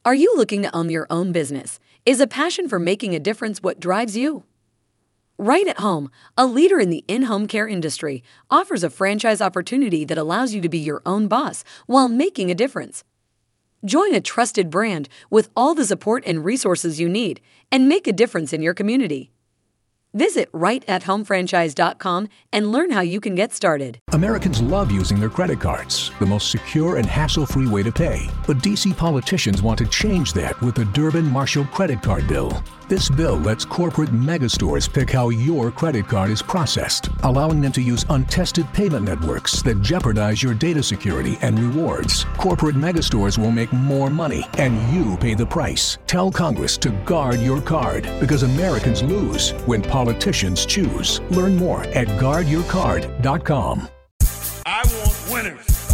Are you looking to own your own business? Is a passion for making a difference what drives you? Right at Home, a leader in the in-home care industry, offers a franchise opportunity that allows you to be your own boss while making a difference. Join a trusted brand with all the support and resources you need and make a difference in your community. Visit rightathomefranchise.com and learn how you can get started. Americans love using their credit cards, the most secure and hassle-free way to pay. But D.C. politicians want to change that with the Durbin-Marshall credit card bill. This bill lets corporate megastores pick how your credit card is processed, allowing them to use untested payment networks that jeopardize your data security and rewards. Corporate megastores will make more money, and you pay the price. Tell Congress to guard your card, because Americans lose when politicians choose. Learn more at guardyourcard.com. I want winners.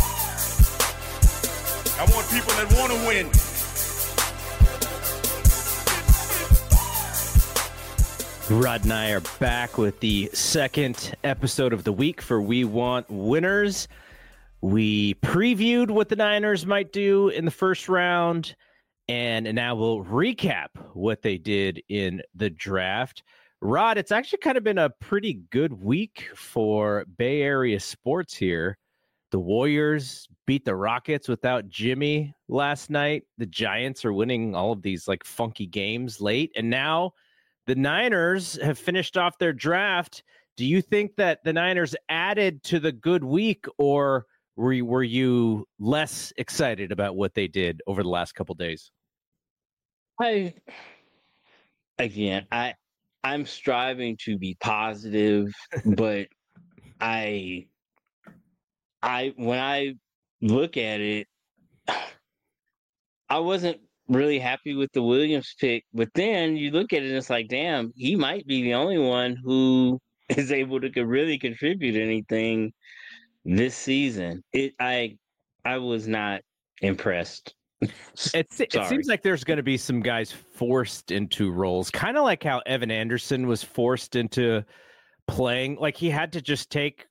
I want people that want to win. Rod and I are back with the second episode of the week for We Want Winners. We previewed what the Niners might do in the first round, and now we'll recap what they did in the draft. Rod, it's actually kind of been a pretty good week for Bay Area sports here. The Warriors beat the Rockets without Jimmy last night. The Giants are winning all of these like funky games late, and now the Niners have finished off their draft. Do you think that the Niners added to the good week, or were you less excited about what they did over the last couple days? I'm striving to be positive, but when I look at it, I wasn't really happy with the Williams pick, but then you look at it and it's like, damn, he might be the only one who is able to really contribute anything this season. I was not impressed. It seems like there's going to be some guys forced into roles, kind of like how Evan Anderson was forced into playing. Like he had to just take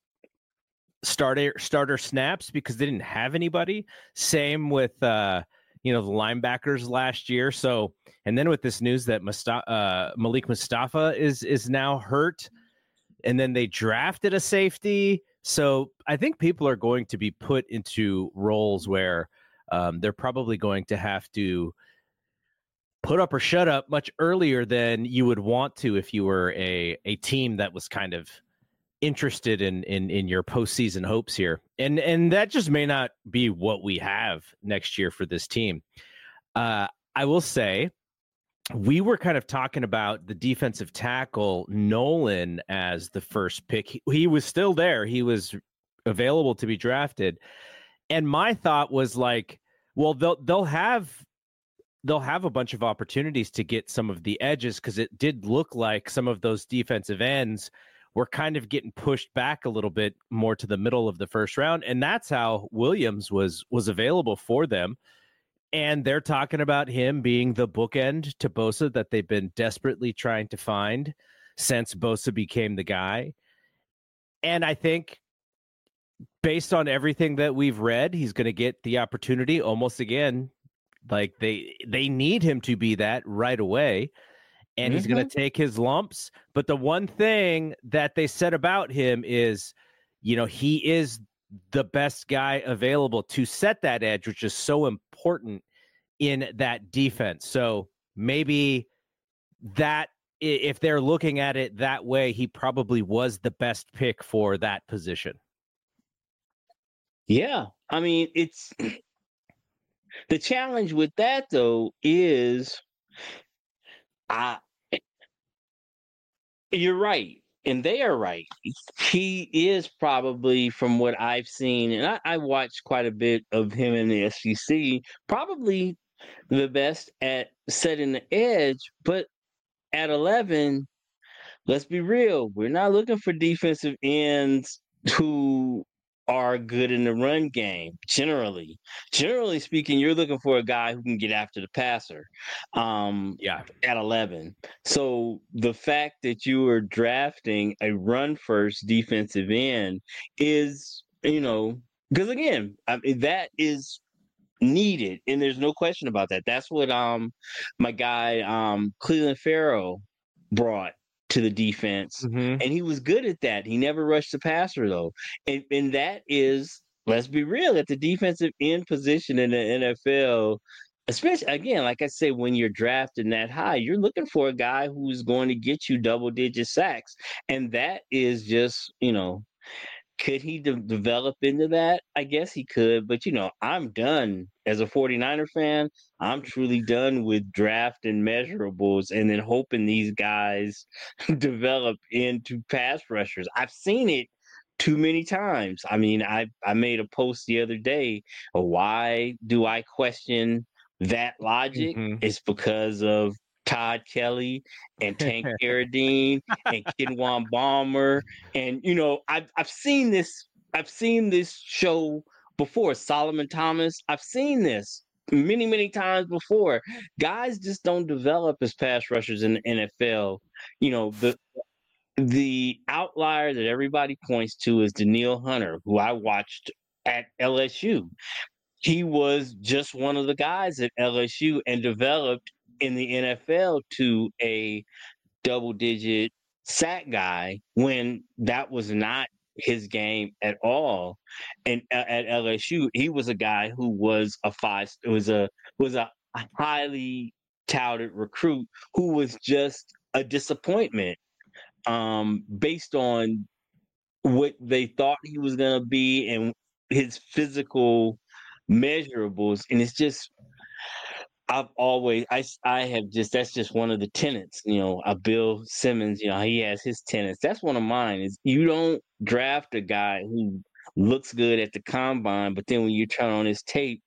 starter snaps because they didn't have anybody. Same with the linebackers last year. So, and then with this news that Malik Mustafa is now hurt, and then they drafted a safety. So I think people are going to be put into roles where they're probably going to have to put up or shut up much earlier than you would want to if you were a team that was kind of interested in your postseason hopes here. And that just may not be what we have next year for this team. I will say we were kind of talking about the defensive tackle Nolan as the first pick. He was still there. He was available to be drafted. And my thought was like, well, they'll have a bunch of opportunities to get some of the edges, because it did look like some of those defensive ends were kind of getting pushed back a little bit more to the middle of the first round. And that's how Williams was available for them. And they're talking about him being the bookend to Bosa that they've been desperately trying to find since Bosa became the guy. And I think based on everything that we've read, he's going to get the opportunity almost again. Like they need him to be that right away. And he's going to take his lumps. But the one thing that they said about him is, he is the best guy available to set that edge, which is so important in that defense. So maybe that, if they're looking at it that way, he probably was the best pick for that position. Yeah. I mean, it's the challenge with that, though, is you're right, and they are right. He is probably, from what I've seen, and I watched quite a bit of him in the SEC, probably the best at setting the edge. But at 11, let's be real, we're not looking for defensive ends who are good in the run game. Generally speaking, you're looking for a guy who can get after the passer. At 11. So the fact that you are drafting a run first defensive end is, because again, that is needed, and there's no question about that. That's what my guy Cleveland Farrell brought to the defense, Mm-hmm. and he was good at that. He never rushed the passer though, and that is, let's be real, at the defensive end position in the NFL. Especially again, like I said, when you're drafted that high, you're looking for a guy who's going to get you double-digit sacks, and that is just, could he develop into that? I guess he could, but I'm done as a 49er fan. I'm truly done with draft and measurables and then hoping these guys develop into pass rushers. I've seen it too many times. I mean, I made a post the other day of why do I question that logic? Mm-hmm. It's because of Todd Kelly and Tank Carradine and Kenwan Balmer, and I've seen this show before. Solomon Thomas, I've seen this many times before. Guys just don't develop as pass rushers in the NFL. The outlier that everybody points to is Danielle Hunter, who I watched at LSU. He was just one of the guys at LSU and developed in the NFL to a double-digit sack guy when that was not his game at all. And at LSU, he was a guy who was was a highly touted recruit who was just a disappointment based on what they thought he was going to be and his physical measurables. And it's just, I have just, that's just one of the tenets, Bill Simmons, he has his tenets. That's one of mine, is you don't draft a guy who looks good at the combine, but then when you turn on his tape,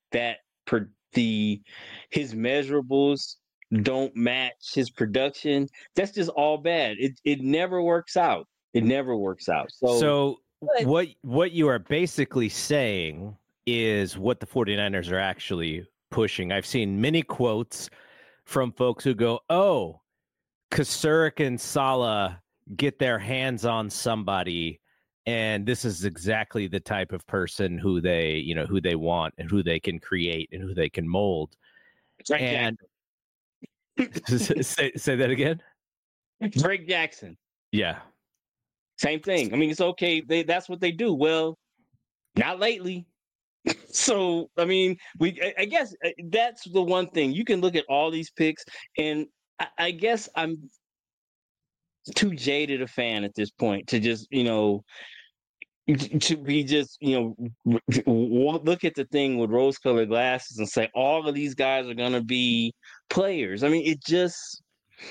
his measurables don't match his production. That's just all bad. It never works out. It never works out. So what you are basically saying is what the 49ers are actually pushing. I've seen many quotes from folks who go, "Oh, Kasurik and Saleh get their hands on somebody, and this is exactly the type of person who they want and who they can create and who they can mold." Drake and say that again. Drake Jackson. Yeah. Same thing. I mean, it's okay. That's what they do. Well, not lately. So, I mean, I guess that's the one thing. You can look at all these picks, and I guess I'm too jaded a fan at this point to just, to be just, look at the thing with rose-colored glasses and say all of these guys are going to be players. I mean, it just,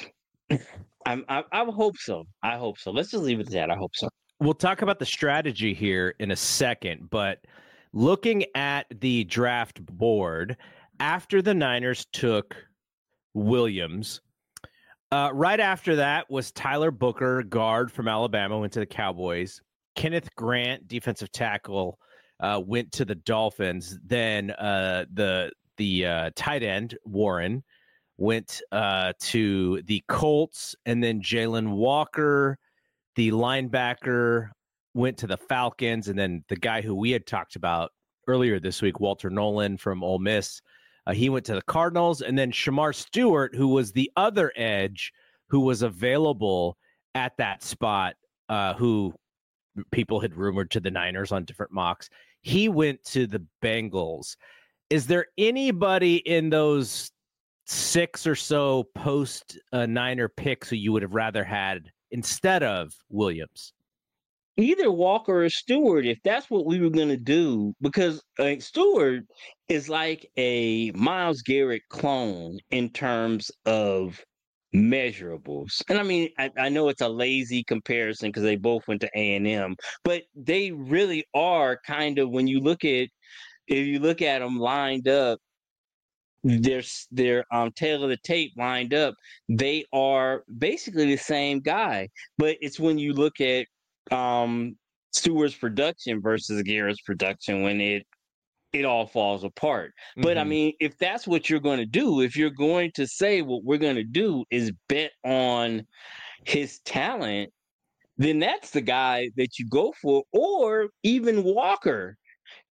I hope so. I hope so. Let's just leave it at that. I hope so. We'll talk about the strategy here in a second, but looking at the draft board, after the Niners took Williams, right after that was Tyler Booker, guard from Alabama, went to the Cowboys. Kenneth Grant, defensive tackle, went to the Dolphins. Then the tight end, Warren, went to the Colts. And then Jalen Walker, the linebacker, went to the Falcons. And then the guy who we had talked about earlier this week, Walter Nolan from Ole Miss, he went to the Cardinals. And then Shamar Stewart, who was the other edge who was available at that spot, who people had rumored to the Niners on different mocks, he went to the Bengals. Is there anybody in those 6 or so post Niner picks who you would have rather had instead of Williams? Either Walker or Stewart, if that's what we were going to do, because Stewart is like a Myles Garrett clone in terms of measurables. And I mean, I know it's a lazy comparison because they both went to A&M, but they really are kind of, if you look at them lined up, their tail of the tape lined up, they are basically the same guy. But it's when you look at Stewart's production versus Garrett's production when it all falls apart. Mm-hmm. But I mean, if that's what you're going to do, if you're going to say what we're going to do is bet on his talent, then that's the guy that you go for. Or even Walker.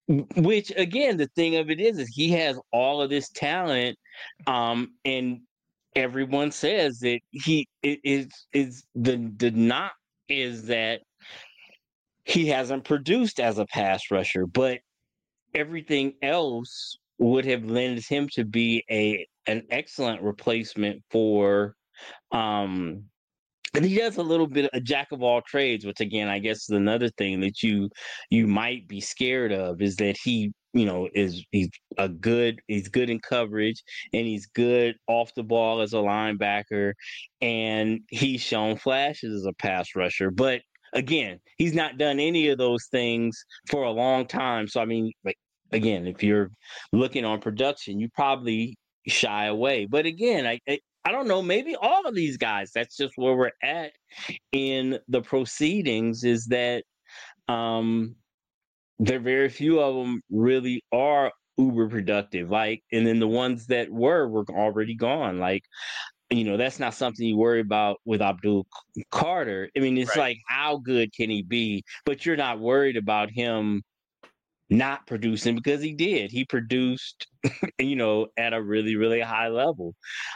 which again, the thing of it is he has all of this talent, and everyone says that is the knock is that he hasn't produced as a pass rusher, but everything else would have lended him to be an excellent replacement for and he does a little bit of a jack of all trades, which again I guess is another thing that you might be scared of, is that he he's good in coverage, and he's good off the ball as a linebacker, and he's shown flashes as a pass rusher, but again, he's not done any of those things for a long time. So I mean, like, again, if you're looking on production, you probably shy away. But again, I don't know, maybe all of these guys, that's just where we're at in the proceedings, is that there very few of them really are uber productive. Like, and then the ones that were already gone. Like, that's not something you worry about with Abdul Carter. I mean, it's like, how good can he be? But you're not worried about him not producing, because he did. He produced, at a really, really high level.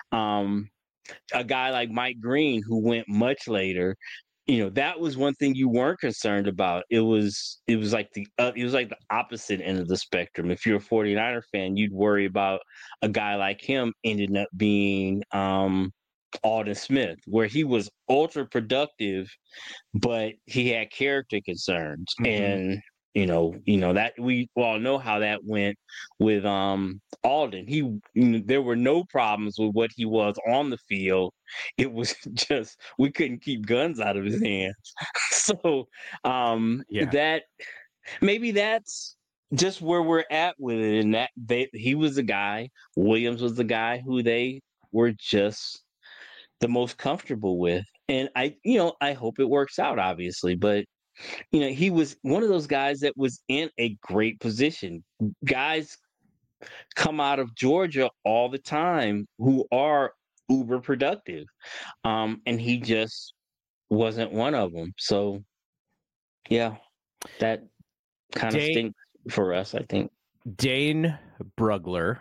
A guy like Mike Green, who went much later, that was one thing you weren't concerned about. It was like the opposite end of the spectrum. If you're a 49er fan, you'd worry about a guy like him ending up being Aldon Smith, where he was ultra productive, but he had character concerns. And that we all know how that went with Aldon. There were no problems with what he was on the field. It was just we couldn't keep guns out of his hands. So that maybe that's just where we're at with it. And that he was the guy, Williams was the guy who they were just the most comfortable with. And I hope it works out, obviously, but he was one of those guys that was in a great position. Guys come out of Georgia all the time who are uber productive. And he just wasn't one of them. So, yeah, that kind of stinks for us, I think. Dane Brugler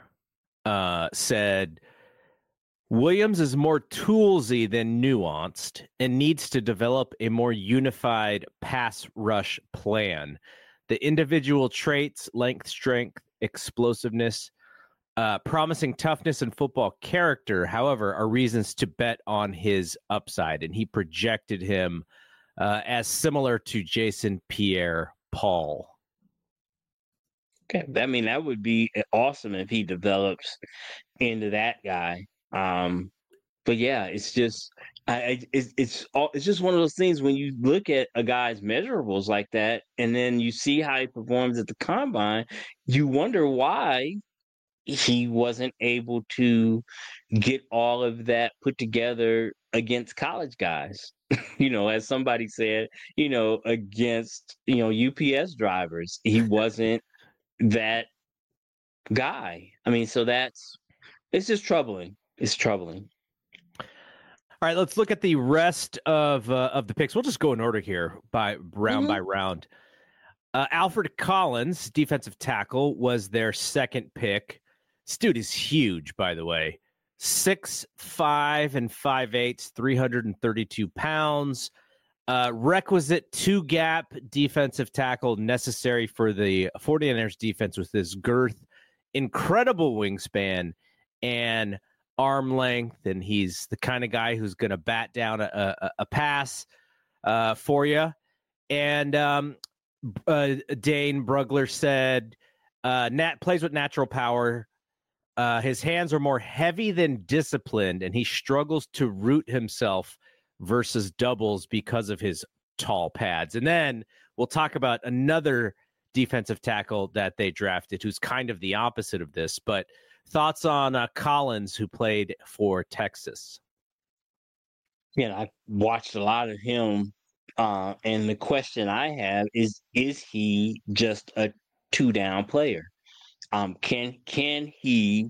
said, Williams is more toolsy than nuanced and needs to develop a more unified pass rush plan. The individual traits, length, strength, explosiveness, promising toughness and football character, however, are reasons to bet on his upside. And he projected him as similar to Jason Pierre-Paul. Okay. I mean, that would be awesome if he develops into that guy. But yeah, it's just it's just one of those things when you look at a guy's measurables like that, and then you see how he performs at the combine, you wonder why he wasn't able to get all of that put together against college guys. As somebody said, against UPS drivers, he wasn't that guy. I mean, so it's just troubling. It's troubling. All right, let's look at the rest of the picks. We'll just go in order here by round by round. Alfred Collins, defensive tackle, was their second pick. This dude is huge, by the way. 6'5" and 5'8", 332 pounds. Requisite two-gap defensive tackle necessary for the 49ers defense with his girth, incredible wingspan, and arm length, and he's the kind of guy who's going to bat down a pass for you. And Dane Brugler said, Nat plays with natural power. His hands are more heavy than disciplined, and he struggles to root himself versus doubles because of his tall pads. And then we'll talk about another defensive tackle that they drafted who's kind of the opposite of this, but thoughts on Collins, who played for Texas? Yeah, I watched a lot of him, and the question I have is he just a two-down player? Can he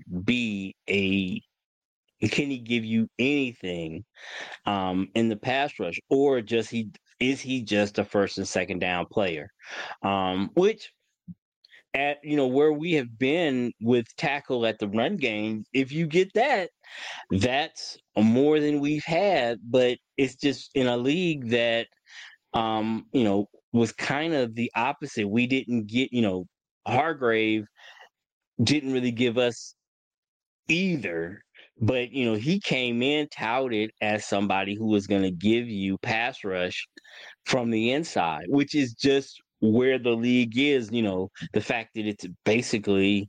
give you anything in the pass rush, or is he just a first and second down player? Which at where we have been with tackle at the run game, if you get that, that's more than we've had. But it's just in a league that was kind of the opposite. We didn't get, Hargrave didn't really give us either. But he came in touted as somebody who was going to give you pass rush from the inside, which is just where the league is. The fact that it's basically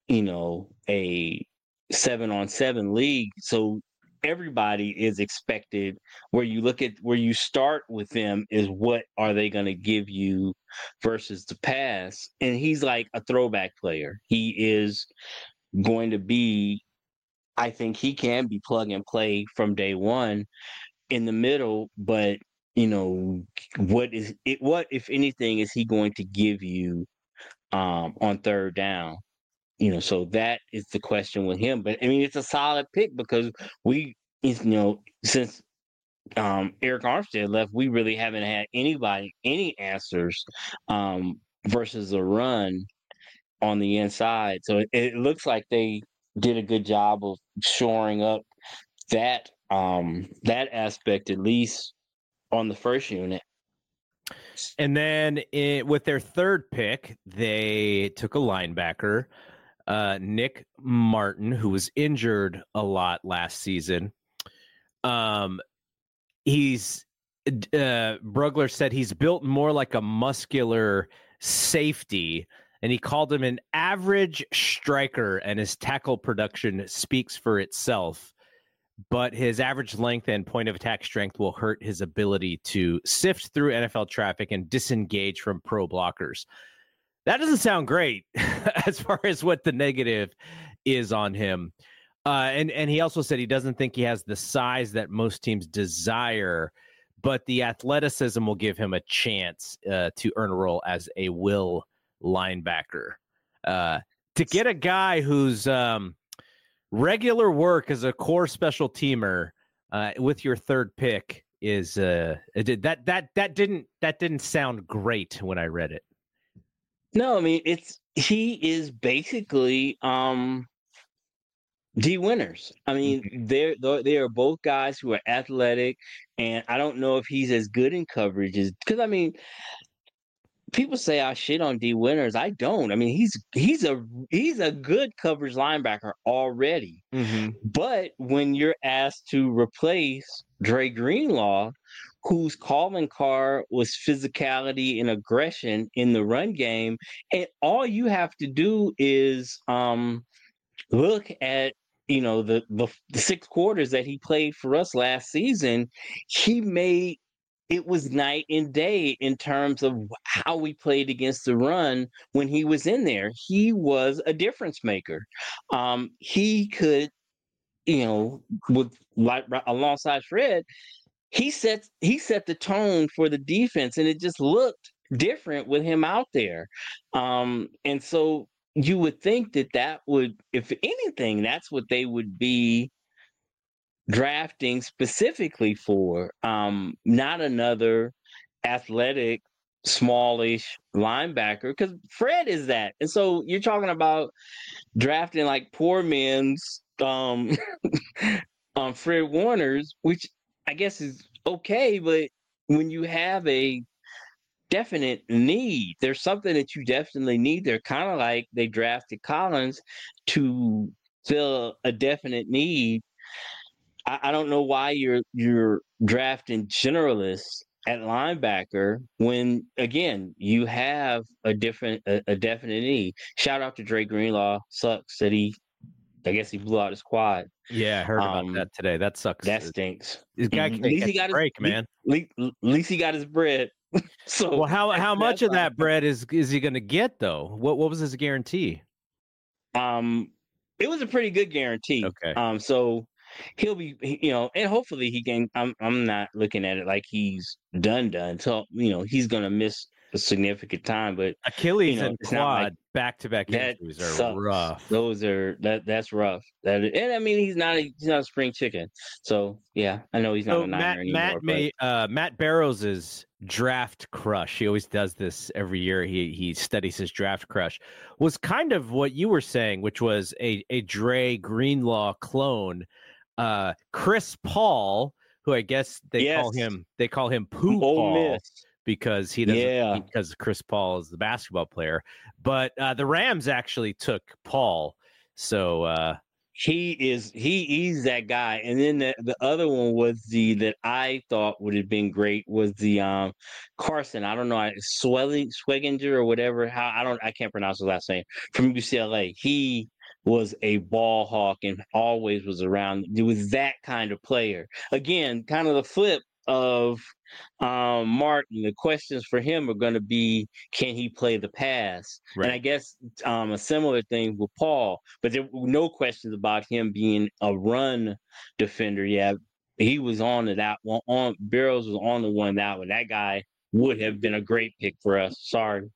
a 7-on-7 league, so everybody is expected. Where you start with them is what are they going to give you versus the pass, and he's like a throwback player. He is going to be, I think he can be plug and play from day one in the middle, but what if anything is he going to give you on third down? So that is the question with him. But I mean, it's a solid pick because since Eric Armstead left, we really haven't had any answers versus a run on the inside. So it looks like they did a good job of shoring up that aspect, at least on the first unit. And then with their third pick, they took a linebacker, Nick Martin, who was injured a lot last season. Brugler said he's built more like a muscular safety, and he called him an average striker, and his tackle production speaks for itself. But his average length and point of attack strength will hurt his ability to sift through NFL traffic and disengage from pro blockers. That doesn't sound great as far as what the negative is on him. And he also said he doesn't think he has the size that most teams desire, but the athleticism will give him a chance to earn a role as a will linebacker. To get a guy who's regular work as a core special teamer with your third pick is that didn't sound great when I read it. No, I mean he is basically D Winters. I mean, they are both guys who are athletic, and I don't know if he's as good in coverages because I mean, people say I shit on D Winters. I don't. I mean, he's a good coverage linebacker already. Mm-hmm. But when you're asked to replace Dre Greenlaw, whose calling card was physicality and aggression in the run game, and all you have to do is look at the 6 quarters that he played for us last season. It was night and day in terms of how we played against the run when he was in there. He was a difference maker. He could, alongside Fred, he set the tone for the defense, and it just looked different with him out there. And so you would think that would, if anything, that's what they would be drafting specifically for, not another athletic, smallish linebacker, because Fred is that. And so you're talking about drafting like poor men's Fred Warners, which I guess is okay, but when you have a definite need, there's something that you definitely need. They're kind of like they drafted Collins to fill a definite need. I don't know why you're drafting generalists at linebacker when, again, you have a definite need. Shout out to Dre Greenlaw. Sucks that I guess he blew out his quad. Yeah, I heard about that today. That sucks. That stinks. This guy can't get a break, man. At least he got his bread. So, well, how much of that bread is he going to get though? What was his guarantee? It was a pretty good guarantee. Okay. So he'll be, and hopefully he can. I'm not looking at it like he's done. So he's going to miss a significant time. But Achilles and it's not like quad back-to-back that injuries are sucks. rough. That's rough. And I mean, he's not a spring chicken. So yeah, I know he's not a Niner anymore. Matt Barrows' draft crush. He always does this every year. He studies his draft crush. Was kind of what you were saying, which was a Dre Greenlaw clone. Chris Paul, who I guess they call him Pooh Paul. Miss. Because he doesn't, because Chris Paul is the basketball player, but the Rams actually took Paul, so he's that guy. And then the other one was that I thought would have been great was the Carson. I don't know, Sweginger or whatever. I can't pronounce his last name, from UCLA. He was a ball hawk and always was around. It was that kind of player. Again, kind of the flip of Martin. The questions for him are going to be, can he play the pass? Right. And I guess a similar thing with Paul, but there were no questions about him being a run defender. Yeah, he was on that one. Barrows was on the one that one. That guy would have been a great pick for us. Sorry,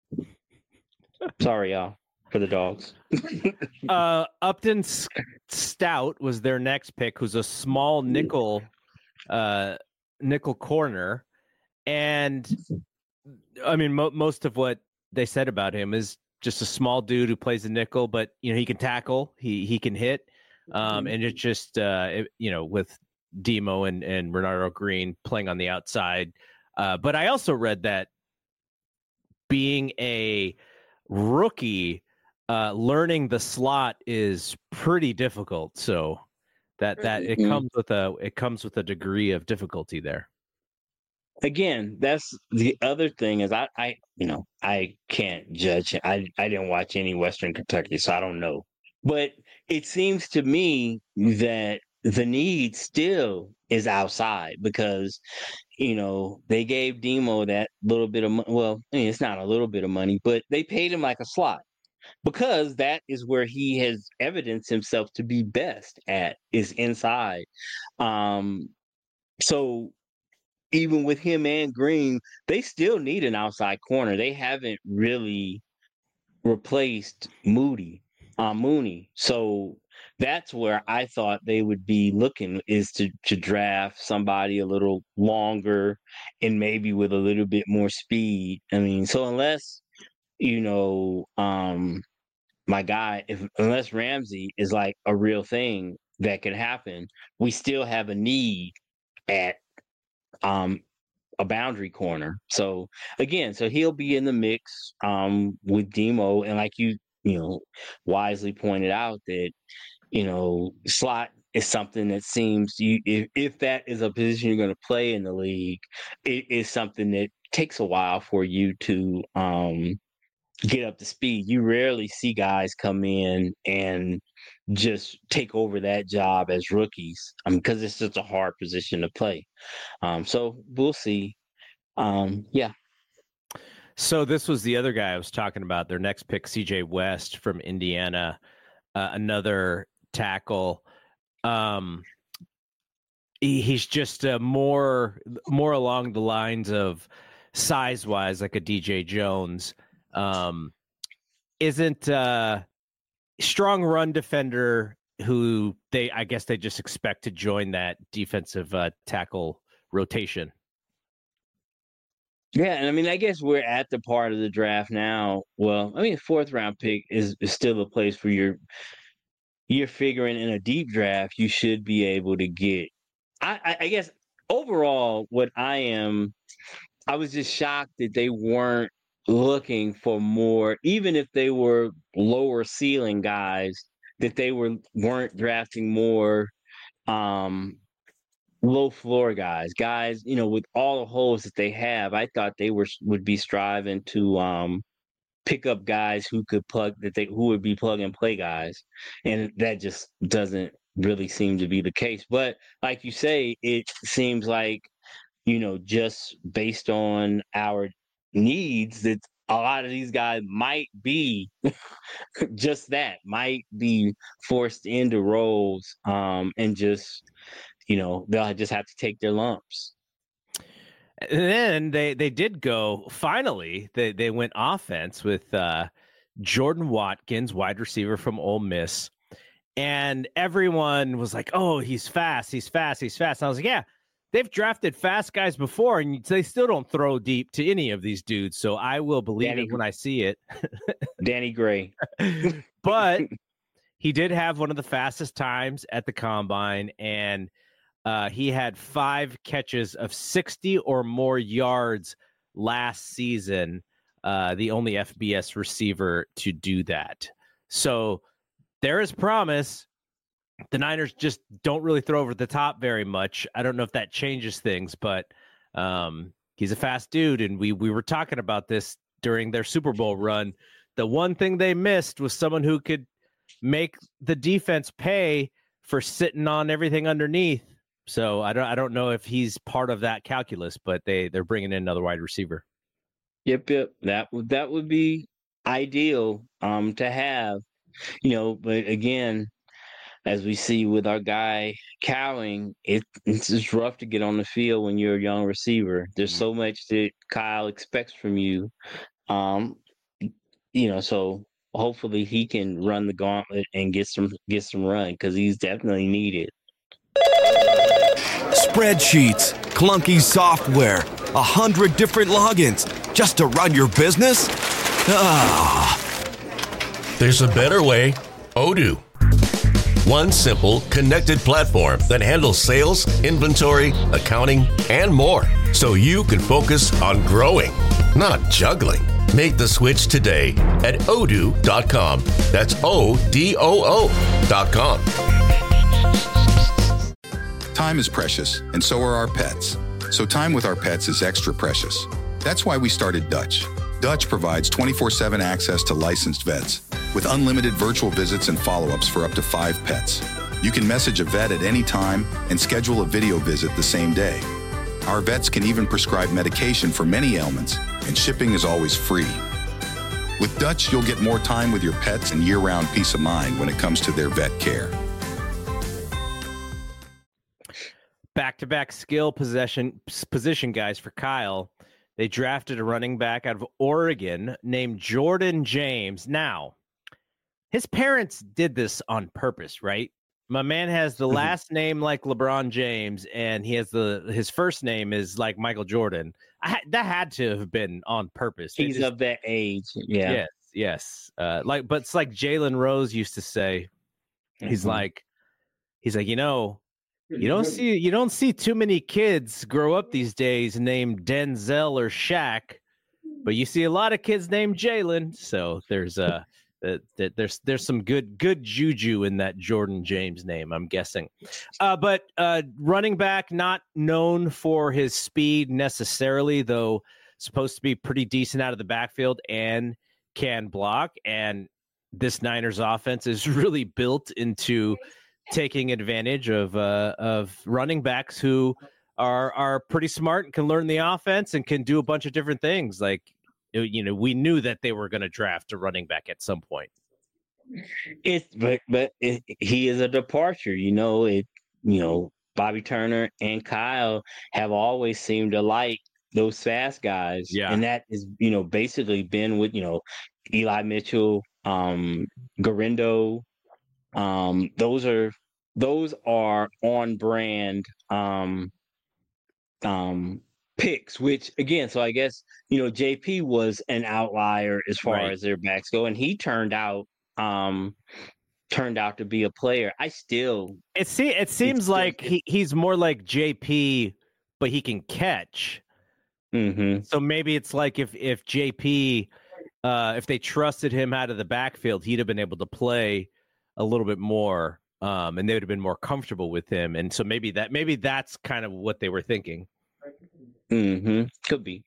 y'all, for the dogs. Upton Stout was their next pick, who's a small nickel corner, and I mean most of what they said about him is just a small dude who plays a nickel, but he can tackle, he can hit, and it's just with Demo and Renardo Green playing on the outside. But I also read that being a rookie, learning the slot is pretty difficult, so that it comes with a degree of difficulty there. Again, that's the other thing is I can't judge. I didn't watch any Western Kentucky, so I don't know. But it seems to me that the need still is outside, because they gave Demo that little bit of money. Well, I mean, it's not a little bit of money, but they paid him like a slot, because that is where he has evidenced himself to be best at, is inside. So even with him and Green, they still need an outside corner. They haven't really replaced Mooney. So that's where I thought they would be looking, is to draft somebody a little longer and maybe with a little bit more speed. I mean, so unless my guy, unless Ramsey is like a real thing that could happen, we still have a need at a boundary corner. So again, he'll be in the mix with Demo, and like you wisely pointed out that slot is something that seems if that is a position you're going to play in the league, it is something that takes a while for you to get up to speed. You rarely see guys come in and just take over that job as rookies, because it's just a hard position to play. So we'll see. Yeah. So this was the other guy I was talking about. Their next pick, CJ West from Indiana, another tackle. He's just more along the lines of size-wise, like a DJ Jones. Isn't strong run defender who I guess they just expect to join that defensive tackle rotation. Yeah, and I mean, I guess we're at the part of the draft now. Well, I mean, 4th round pick is still a place where you're figuring in a deep draft you should be able to get. I guess overall, I was just shocked that they weren't looking for more, even if they were lower ceiling guys, that they weren't drafting more low floor guys, with all the holes that they have. I thought they would be striving to pick up guys who would be plug and play guys, and that just doesn't really seem to be the case. But like you say, it seems like just based on our needs, that a lot of these guys might be just that, might be forced into roles, and just they'll just have to take their lumps. And then they did go, finally, they went offense with Jordan Watkins, wide receiver from Ole Miss. And everyone was like, oh, he's fast. And I was like, yeah, they've drafted fast guys before, and they still don't throw deep to any of these dudes. So I will believe it when I see it. Danny Gray. But he did have one of the fastest times at the combine, and he had 5 catches of 60 or more yards last season, the only FBS receiver to do that. So there is promise. The Niners just don't really throw over the top very much. I don't know if that changes things, but he's a fast dude, and we were talking about this during their Super Bowl run. The one thing they missed was someone who could make the defense pay for sitting on everything underneath. So I don't know if he's part of that calculus, but they're bringing in another wide receiver. Yep. That would be ideal to have, but again, as we see with our guy Cowing, it's just rough to get on the field when you're a young receiver. There's so much that Kyle expects from you. So hopefully he can run the gauntlet and get some run, because he's definitely needed. Spreadsheets, clunky software, 100 different logins just to run your business? There's a better way. Odoo. One simple, connected platform that handles sales, inventory, accounting, and more, so you can focus on growing, not juggling. Make the switch today at odoo.com. That's ODOO.com. Time is precious, and so are our pets. So time with our pets is extra precious. That's why we started Dutch. Dutch provides 24/7 access to licensed vets with unlimited virtual visits and follow-ups for up to 5 pets. You can message a vet at any time and schedule a video visit the same day. Our vets can even prescribe medication for many ailments, and shipping is always free. With Dutch, you'll get more time with your pets and year-round peace of mind when it comes to their vet care. Back-to-back skill position guys for Kyle. They drafted a running back out of Oregon named Jordan James. Now, his parents did this on purpose, right? My man has the last name like LeBron James, and he has his first name is like Michael Jordan. That had to have been on purpose. He's of that age, yeah. Yes. But it's like Jalen Rose used to say. He's like, you don't see too many kids grow up these days named Denzel or Shaq, but you see a lot of kids named Jalen. So there's some good juju in that Jordan James name, I'm guessing. But running back, not known for his speed necessarily, though supposed to be pretty decent out of the backfield and can block. And this Niners offense is really built into taking advantage of running backs who are pretty smart and can learn the offense and can do a bunch of different things. Like, we knew that they were going to draft a running back at some point. He is a departure. Bobby Turner and Kyle have always seemed to like those fast guys. Yeah. And that is, basically been with, Eli Mitchell, Garindo. Those are on brand picks, which again, so I guess JP was an outlier as far as their backs go, and he turned out to be a player. It seems like he's more like JP, but he can catch. Mm-hmm. So maybe it's like if JP, if they trusted him out of the backfield, he'd have been able to play a little bit more, and they would have been more comfortable with him. And so maybe that's kind of what they were thinking. Mm-hmm. Could be.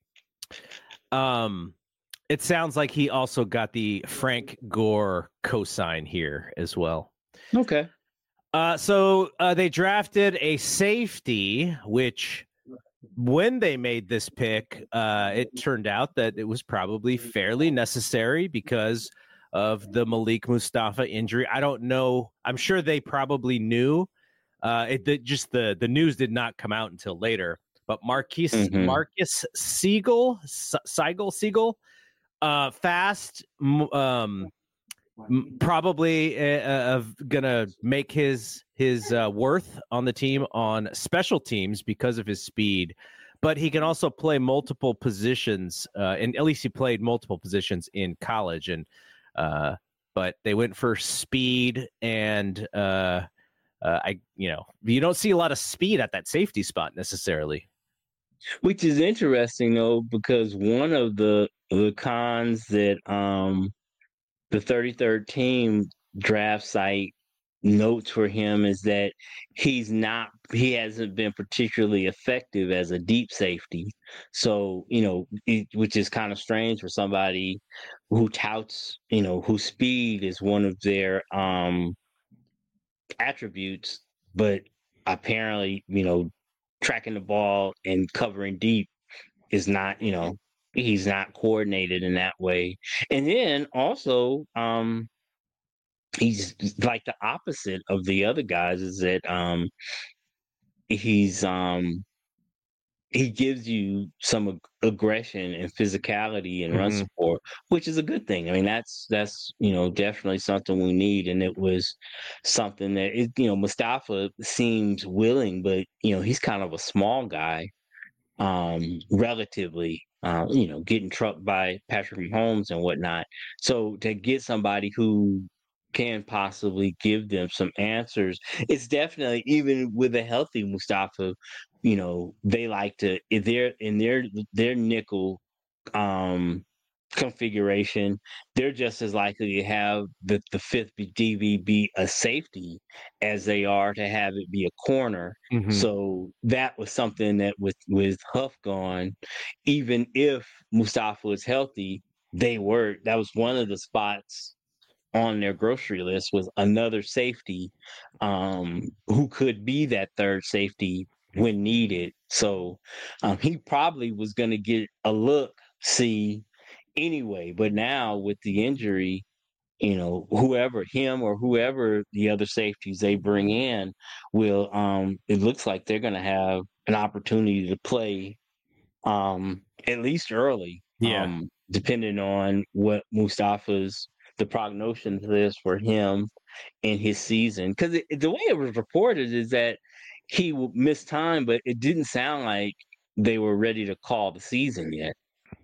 It sounds like he also got the Frank Gore cosign here as well. Okay. So they drafted a safety, which when they made this pick, it turned out that it was probably fairly necessary because of the Malik Mustafa injury. I don't know. I'm sure they probably knew. The news did not come out until later. but Marcus Siegel, fast, probably gonna make his worth on the team on special teams because of his speed, but he can also play multiple positions, and at least he played multiple positions in college, and but they went for speed, and you don't see a lot of speed at that safety spot necessarily. Which is interesting though, because one of the cons that the 33rd team draft site notes for him is that he hasn't been particularly effective as a deep safety. So, which is kind of strange for somebody who touts, whose speed is one of their attributes, but apparently, tracking the ball and covering deep is not, he's not coordinated in that way. And then also, he's like the opposite of the other guys is that he gives you some aggression and physicality and run support, which is a good thing. I mean, that's definitely something we need. And it was something that Mustafa seems willing, but he's kind of a small guy, relatively. Getting trucked by Patrick Mahomes and whatnot. So to get somebody who can possibly give them some answers, it's definitely, even with a healthy Mustafa, they like to, if they're in their nickel configuration, they're just as likely to have the fifth DB be a safety as they are to have it be a corner. So that was something that with Huff gone, even if Mustafa was healthy, that was one of the spots on their grocery list, was another safety who could be that third safety when needed. So he probably was going to get a look, see anyway, but now with the injury, whoever the other safeties they bring in will, it looks like they're going to have an opportunity to play at least early, depending on what the prognosis is for him in his season. Because the way it was reported is that he missed time, but it didn't sound like they were ready to call the season yet.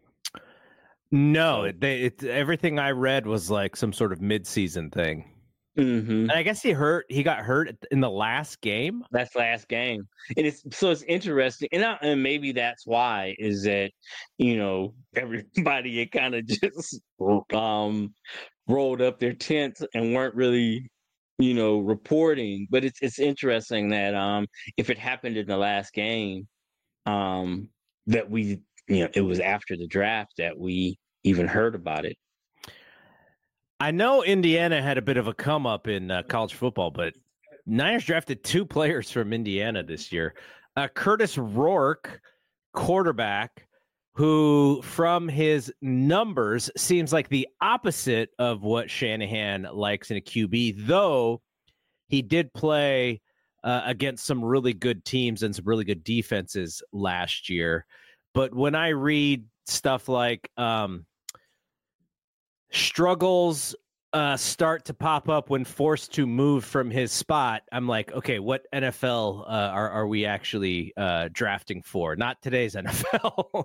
No, everything I read was like some sort of mid-season thing. And I guess he got hurt in the last game. That's last game. And it's interesting. And maybe that's why is that, everybody had kind of just rolled up their tents and weren't really, reporting. But it's interesting that if it happened in the last game, that we, it was after the draft that we even heard about it. I know Indiana had a bit of a come up in college football, but Niners drafted 2 players from Indiana this year. Curtis Rourke, quarterback, who from his numbers seems like the opposite of what Shanahan likes in a QB, though he did play against some really good teams and some really good defenses last year. But when I read stuff like struggles start to pop up when forced to move from his spot, I'm like, okay, what NFL are we actually drafting for? Not today's NFL.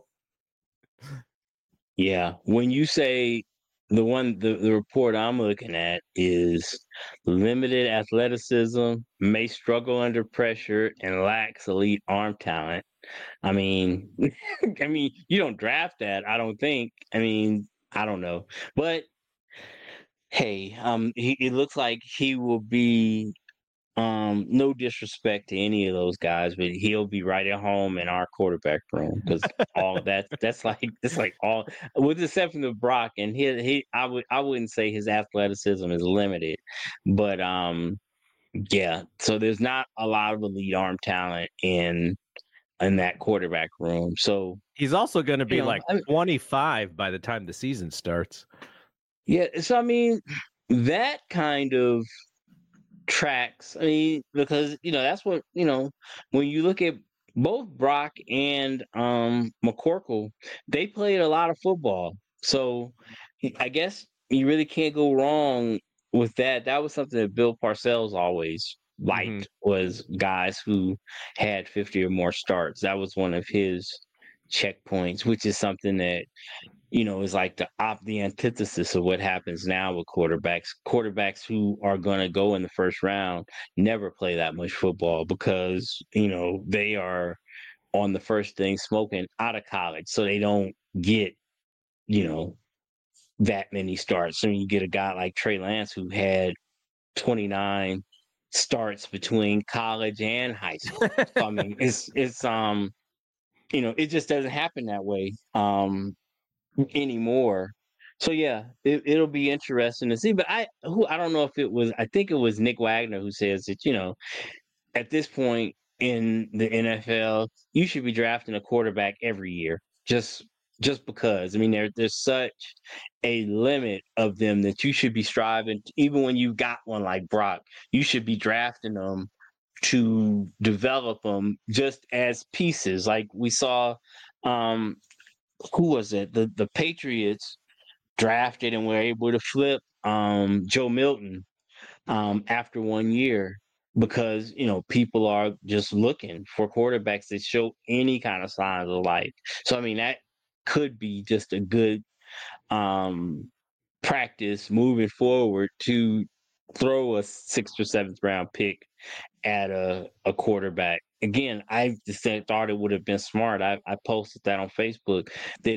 Yeah, when you say the report I'm looking at is limited athleticism, may struggle under pressure, and lacks elite arm talent. I mean, you don't draft that, I don't think. I don't know, but hey, it looks like he will be. No disrespect to any of those guys, but he'll be right at home in our quarterback room because all that's like all, with the exception of Brock, and I wouldn't say his athleticism is limited, but yeah. So there's not a lot of elite arm talent in that quarterback room. So he's also going to be 25 by the time the season starts. Yeah, so that kind of tracks. Because that's what when you look at both Brock and McCorkle, they played a lot of football. So I guess you really can't go wrong with that. That was something that Bill Parcells always liked, was guys who had 50 or more starts. That was one of his checkpoints, which is something that, is like the antithesis of what happens now with quarterbacks. Quarterbacks who are going to go in the first round never play that much football because, they are on the first thing smoking out of college. So they don't get, that many starts. So you get a guy like Trey Lance who had 29 starts between college and high school. So, I mean, it's it just doesn't happen that way anymore. So yeah, it'll be interesting to see. But I don't know if it was. I think it was Nick Wagner who says that at this point in the NFL, you should be drafting a quarterback every year, just because. I mean, there's such a limit of them that you should be striving. Even when you got one like Brock, you should be drafting them to develop them just as pieces. Like we saw, who was it? The Patriots drafted and were able to flip Joe Milton after 1 year because people are just looking for quarterbacks that show any kind of signs of life. So I mean that could be just a good practice moving forward to throw a 6th or 7th round pick at a quarterback. Again, I just thought it would have been smart. I posted that on Facebook.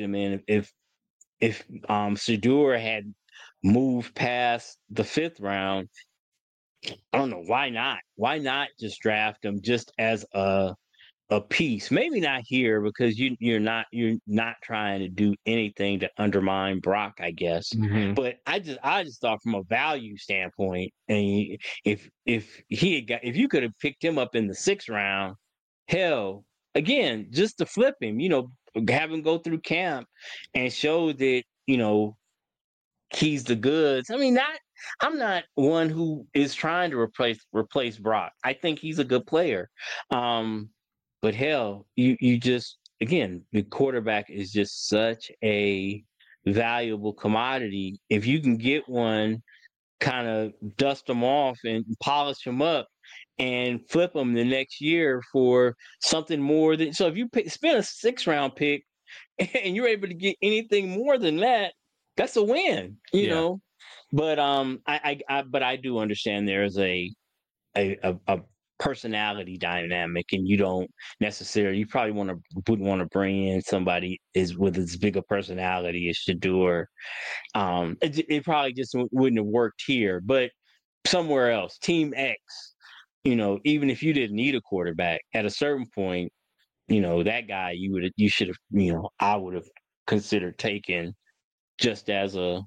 If Shedeur had moved past the 5th round, I don't know, why not? Why not just draft him just as a piece? Maybe not here because you're not trying to do anything to undermine Brock, I guess. But I just thought from a value standpoint, and if you could have picked him up in the 6th round, hell, again, just to flip him, have him go through camp and show that he's the goods. I mean, I'm not one who is trying to replace Brock. I think he's a good player. But hell, you just, again, the quarterback is just such a valuable commodity. If you can get one, kind of dust them off and polish them up and flip them the next year for something more than, so if you spend a 6th round pick and you're able to get anything more than that, that's a win, you know. But I do understand there is a personality dynamic, and you probably wouldn't want to bring in somebody with as big a personality as Shedeur. It probably just wouldn't have worked here, but somewhere else, Team X, even if you didn't need a quarterback at a certain point, that guy you should have, I would have considered taking just as a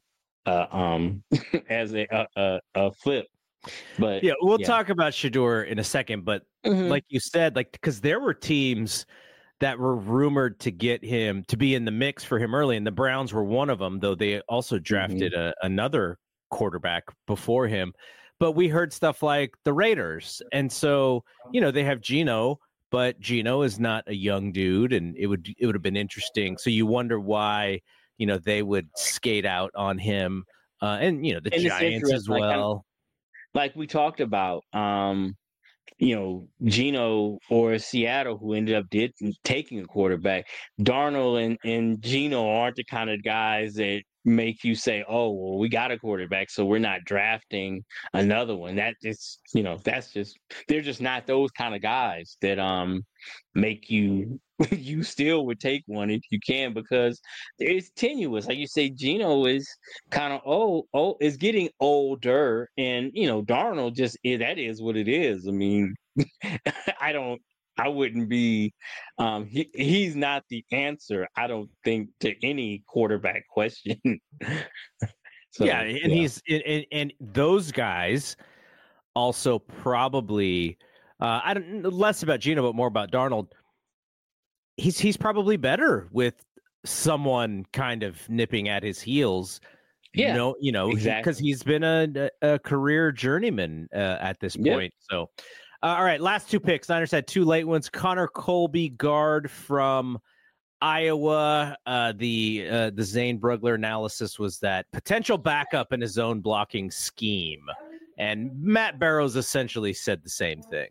flip. But we'll talk about Shedeur in a second. But like you said, because there were teams that were rumored to get him to be in the mix for him early, and the Browns were one of them. Though they also drafted another quarterback before him. But we heard stuff like the Raiders, and so they have Geno, but Geno is not a young dude, and it would have been interesting. So you wonder why they would skate out on him, and the Giants as well. Like we talked about, Geno or Seattle, who ended up taking a quarterback. Darnold and Geno aren't the kind of guys that make you say, "Oh, well, we got a quarterback, so we're not drafting another one." That is, they're just not those kind of guys that make you still would take one if you can, because it's tenuous. Like you say, Geno is kind of old, is getting older, and Darnold that is what it is. I mean, I wouldn't be. He's not the answer, I don't think, to any quarterback question. So, and he's and those guys also probably. I don't less about Geno, but more about Darnold. He's probably better with someone kind of nipping at his heels. Yeah, exactly, because he's been a career journeyman at this point. So. All right, last two picks. Niners had two late ones. Connor Colby, guard from Iowa. The Zane Brugler analysis was that potential backup in his zone blocking scheme. And Matt Barrows essentially said the same thing.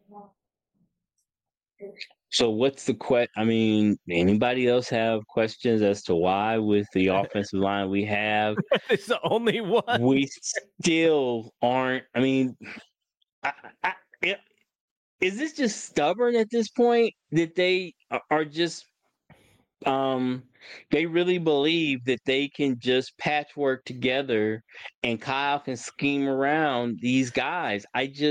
So what's the I mean, anybody else have questions as to why with the offensive line we have? It's the only one. We still aren't. I mean, is this just stubborn at this point that they are just they really believe that they can just patchwork together and Kyle can scheme around these guys?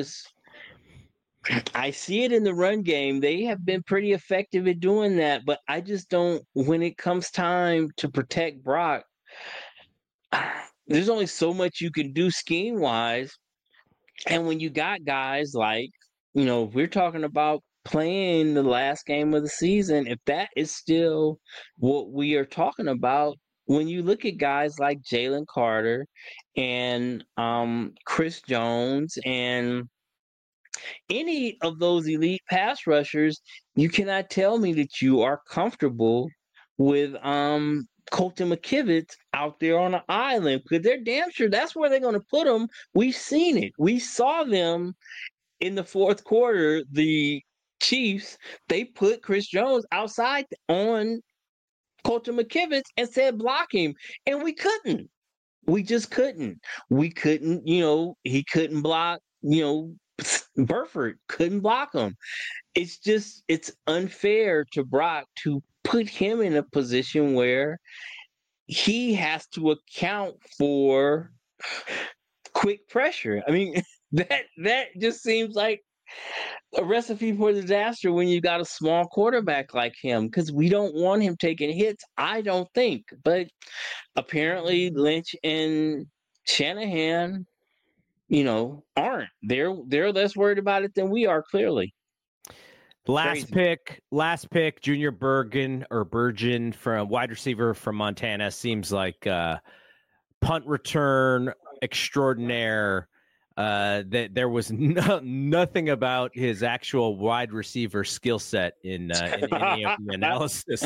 I see it in the run game. They have been pretty effective at doing that, but I just don't, when it comes time to protect Brock, there's only so much you can do scheme wise. And when you got guys like, we're talking about playing the last game of the season, if that is still what we are talking about, when you look at guys like Jalen Carter and Chris Jones and any of those elite pass rushers, you cannot tell me that you are comfortable with Colton McKivitz out there on an island, because they're damn sure that's where they're going to put him. We've seen it. We saw them in the fourth quarter. The Chiefs, they put Chris Jones outside on Colton McKivitz and said block him, and we couldn't. We just couldn't. We couldn't. He couldn't block. Burford couldn't block him. It's unfair to Brock to put him in a position where he has to account for quick pressure. I mean, that just seems like a recipe for disaster when you got a small quarterback like him, because we don't want him taking hits, I don't think. But apparently Lynch and Shanahan, aren't. They're less worried about it than we are, clearly. Last pick, Junior Burgin from wide receiver from Montana. Seems like punt return extraordinaire. That there was nothing about his actual wide receiver skill set in any of the analysis.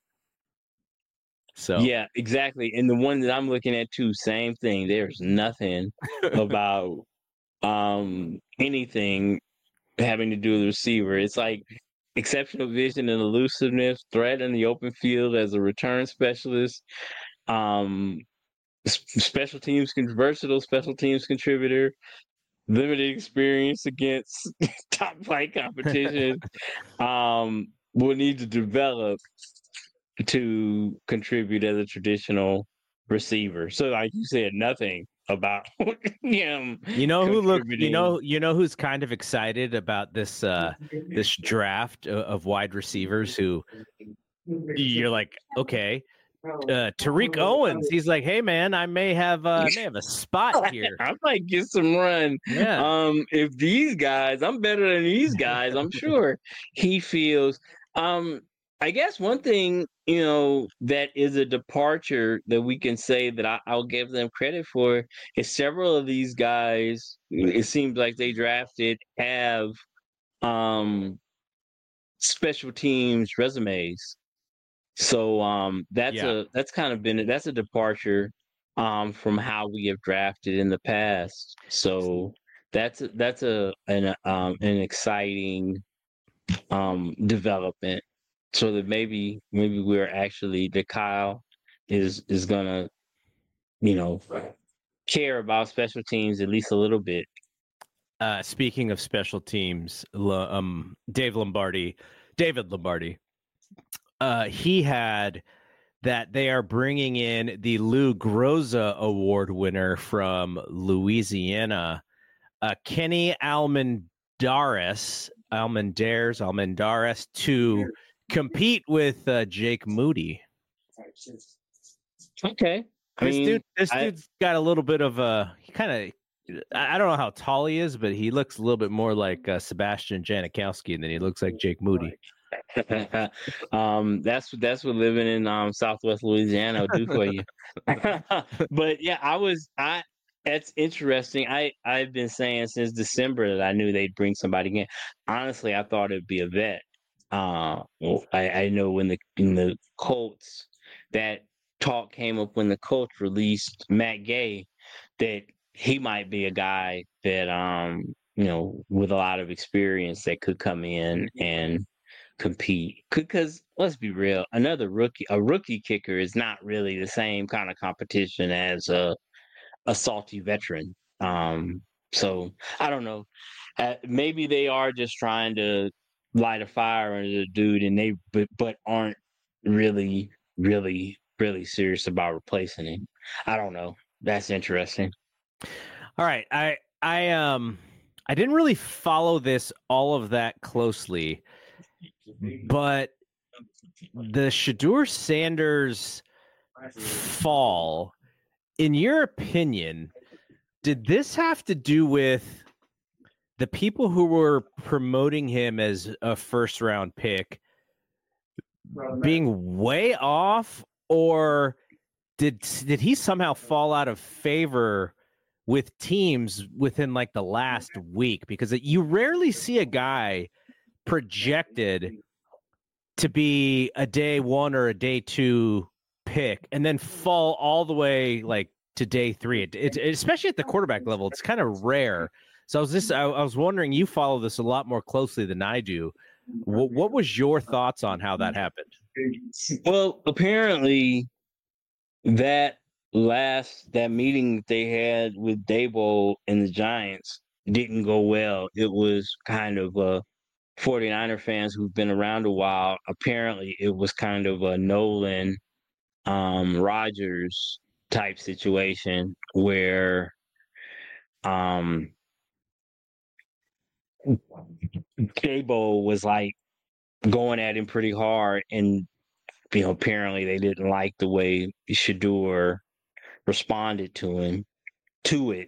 So yeah, exactly. And the one that I'm looking at too, same thing. There's nothing about anything having to do with the receiver. It's like exceptional vision and elusiveness, threat in the open field as a return specialist, versatile special teams contributor, limited experience against top flight competition, will need to develop to contribute as a traditional receiver. So like you said, nothing about him. Who's kind of excited about this this draft of wide receivers who you're like, okay, Tariq Owens, he's like, hey man, I may have a spot here. I might get some run. Yeah. If these guys, I'm better than these guys, I'm sure he feels. I guess one thing, that is a departure that we can say that I'll give them credit for is several of these guys, it seems like they drafted, have special teams resumes. So that's a departure from how we have drafted in the past. So that's an exciting development. So that maybe we're actually, that Kyle is gonna, care about special teams at least a little bit. Speaking of special teams, David Lombardi, he had that they are bringing in the Lou Groza Award winner from Louisiana, Kenny Almendarez, to compete with Jake Moody. Okay. This dude's got a little bit of he kind of, I don't know how tall he is, but he looks a little bit more like Sebastian Janikowski than he looks like Jake Moody. That's what living in Southwest Louisiana will do for you. But yeah, That's interesting. I've been saying since December that I knew they'd bring somebody in. Honestly, I thought it'd be a vet. I know when the Colts, that talk came up when the Colts released Matt Gay, that he might be a guy that with a lot of experience that could come in and compete. Because let's be real, a rookie kicker is not really the same kind of competition as a salty veteran. So I don't know. Maybe they are just trying to light a fire under the dude, and but aren't really, really, really serious about replacing him. I don't know. That's interesting. All right, I didn't really follow this all of that closely, but the Shedeur Sanders fall, in your opinion, did this have to do with the people who were promoting him as a first-round pick being way off, or did he somehow fall out of favor with teams within like the last week? Because you rarely see a guy projected to be a day one or a day two pick and then fall all the way like to day three. It especially at the quarterback level, it's kind of rare. So I was wondering, you follow this a lot more closely than I do. What was your thoughts on how that happened? Well, apparently that meeting that they had with Daboll and the Giants didn't go well. It was kind of 49er fans who've been around a while. Apparently it was kind of a Nolan Rodgers type situation where Daboll was like going at him pretty hard, and apparently they didn't like the way Shedeur responded to it.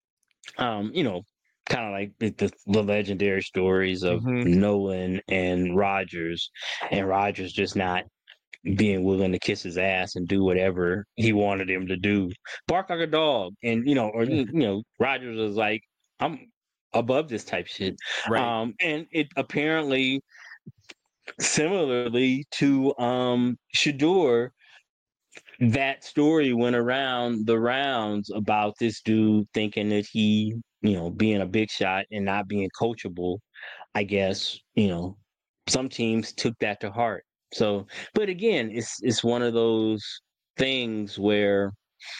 Kind of like the legendary stories of Nolan and Rodgers just not being willing to kiss his ass and do whatever he wanted him to do, bark like a dog, and Rodgers was like, I'm above this type shit, right? And it apparently, similarly to Shedeur, that story went around the rounds about this dude thinking that he, being a big shot and not being coachable. I guess, some teams took that to heart. So, but again, it's one of those things where,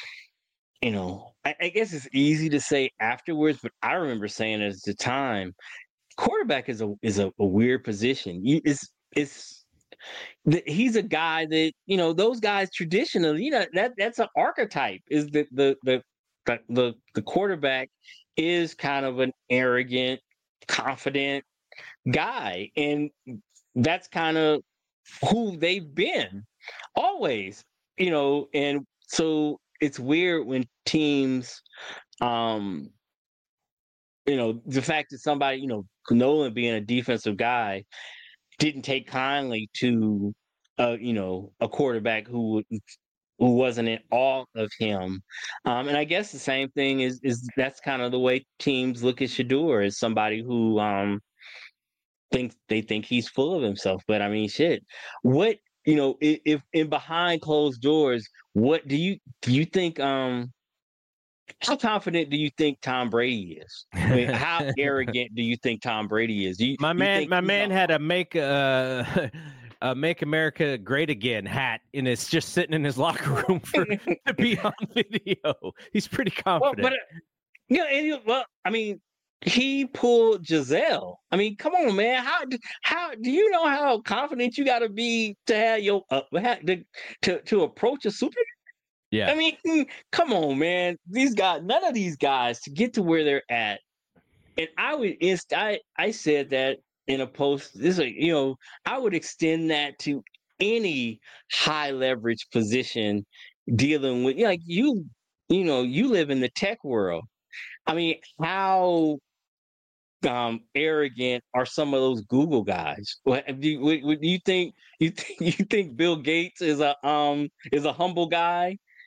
I guess it's easy to say afterwards, but I remember saying at the time, quarterback is a weird position. He's a guy that, those guys traditionally, that's an archetype, is the quarterback is kind of an arrogant, confident guy, and that's kind of who they've been always, and so it's weird when teams, the fact that somebody, Nolan being a defensive guy, didn't take kindly to, a quarterback who wasn't in awe of him. And I guess the same thing is that's kind of the way teams look at Shedeur, as somebody who think he's full of himself. But I mean, shit, what, if in behind closed doors, what do you think, how confident do you think Tom Brady is? I mean, how arrogant do you think Tom Brady is? My man had a make America Great Again hat, and it's just sitting in his locker room to be on video. He's pretty confident. I mean, he pulled Giselle. I mean, come on, man. How do you know how confident you got to be to have your to approach a super? Yeah. I mean, come on, man. None of these guys, to get to where they're at. And I said that in a post. I would extend that to any high leverage position dealing with, you live in the tech world. I mean, how arrogant are some of those Google guys? Do you think Bill Gates is a humble guy?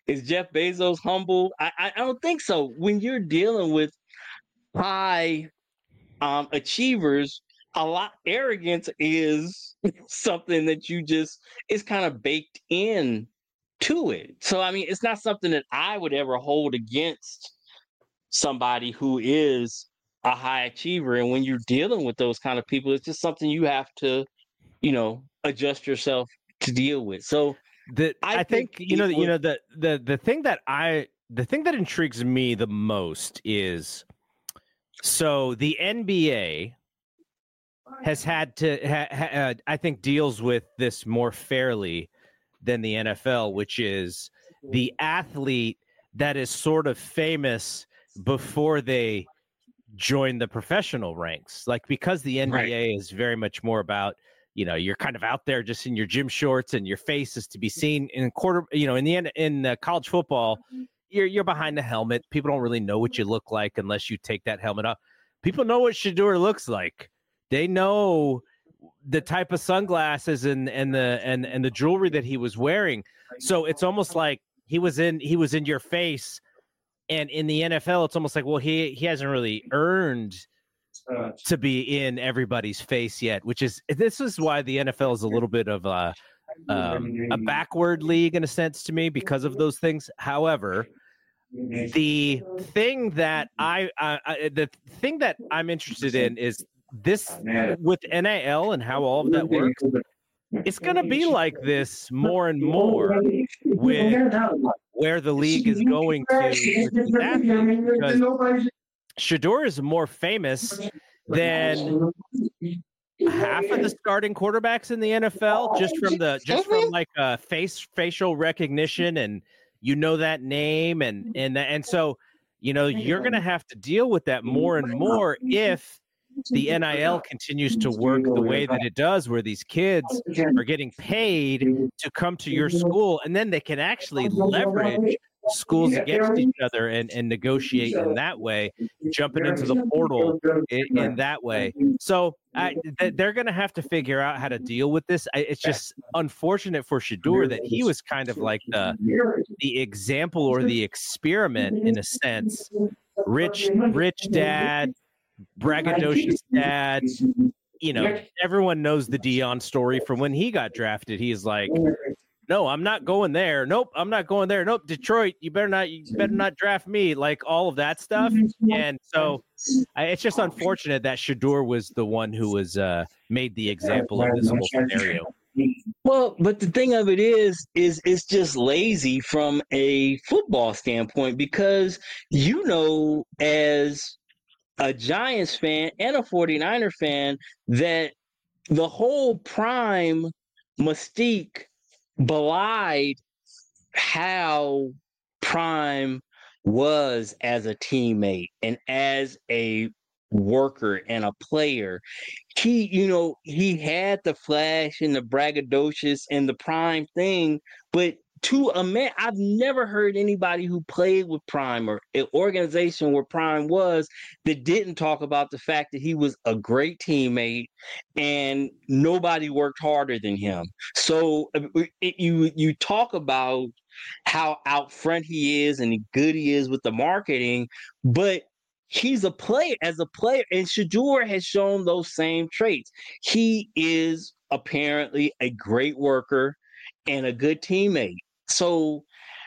Is Jeff Bezos humble? I don't think so. When you're dealing with high achievers, a lot arrogance is something that is kind of baked in to it. So I mean, it's not something that I would ever hold against somebody who is a high achiever. And when you're dealing with those kind of people, it's just something you have to, adjust yourself to deal with. So I think the thing that intrigues me the most is, so the NBA has had to I think deals with this more fairly than the NFL, which is the athlete that is sort of famous before they join the professional ranks. Like, because the NBA is very much more about, you're kind of out there just in your gym shorts and your face is to be seen in college football. You're behind the helmet. People don't really know what you look like unless you take that helmet off. People know what Shedeur looks like. They know the type of sunglasses and the jewelry that he was wearing. So it's almost like he was in your face. And in the NFL, it's almost like, well, he hasn't really earned to be in everybody's face yet, this is why the NFL is a little bit of a backward league in a sense to me, because of those things. However, the thing that I'm interested in is this with NIL and how all of that works. It's going to be like this more and more with where the league is going to with athletes, because Shedeur is more famous than half of the starting quarterbacks in the NFL, just from like facial recognition, and that name, and so you're going to have to deal with that more and more if the NIL continues to work the way that it does, where these kids are getting paid to come to your school, and then they can actually leverage schools against each other and negotiate in that way, jumping into the portal in that way. So they're going to have to figure out how to deal with this. It's just unfortunate for Shedeur that he was kind of like the example or the experiment in a sense. Rich dad, braggadocious dad. Everyone knows the Deion story from when he got drafted. He's like, no, I'm not going there. Nope, I'm not going there. Nope, Detroit, you better not draft me. Like all of that stuff. And so it's just unfortunate that Shedeur was the one who was made the example of this whole scenario. Well, but the thing of it is it's just lazy from a football standpoint, because as a Giants fan and a 49er fan, that the whole Prime mystique belied how Prime was as a teammate and as a worker and a player. He had the flash and the braggadocious and the Prime thing, but to a man, I've never heard anybody who played with Prime or an organization where Prime was that didn't talk about the fact that he was a great teammate and nobody worked harder than him. So you talk about how out front he is and good he is with the marketing, but he's a player, and Shedeur has shown those same traits. He is apparently a great worker and a good teammate. So